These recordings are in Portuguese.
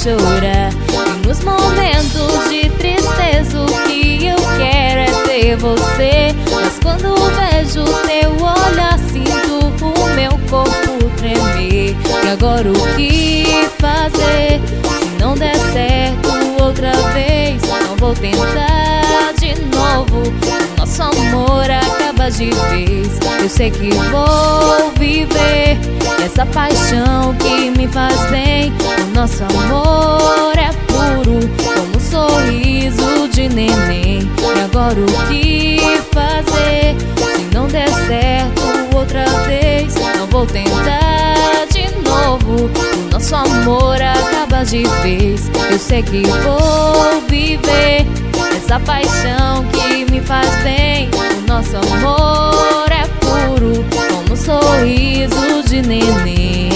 chorar. E nos momentos de tristeza o que eu quero é ter você. Mas quando vejo teu olhar sinto o meu corpo tremer. E agora o que fazer? Se não der certo outra vez, não vou tentar de novo. O nosso amor acaba de vez. Eu sei que vou viver essa paixão que me faz bem. O nosso amor é puro como um sorriso de neném. E agora o que fazer? Se não der certo outra vez, não vou tentar de novo. O nosso amor acaba de vez. Eu sei que vou viver essa paixão que me faz bem. O nosso amor é puro como um sorriso de neném.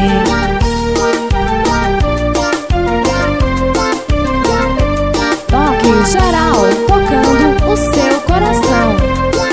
Toque geral, tocando o seu coração.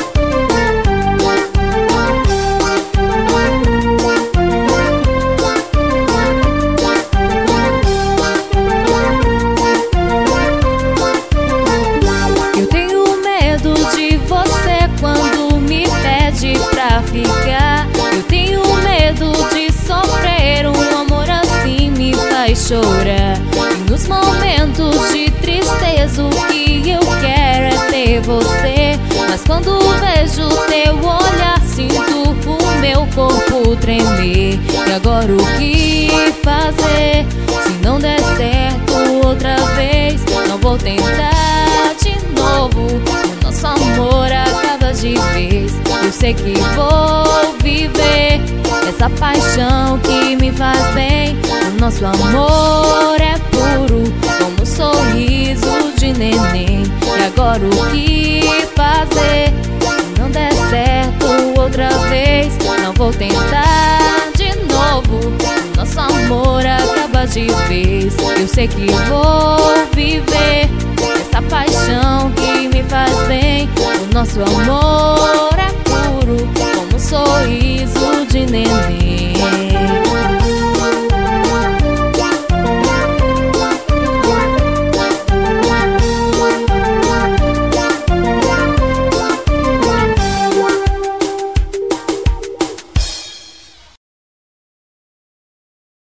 Eu tenho medo de você quando me pede pra ficar. Eu tenho medo de sofrer, um amor assim me faz chorar. E nos momentos de tristeza o que eu quero é ter você. Mas quando vejo teu olhar sinto o meu corpo tremer. E agora o que fazer? Se não der certo outra vez, não vou tentar de novo. O nosso amor acaba de vez. Eu sei que vou viver essa paixão que me faz bem. O nosso amor é puro como um sorriso de neném. E agora o que fazer? Se não der certo outra vez, não vou tentar de novo. O nosso amor acaba de vez. Eu sei que vou viver essa paixão que me faz bem. O nosso amor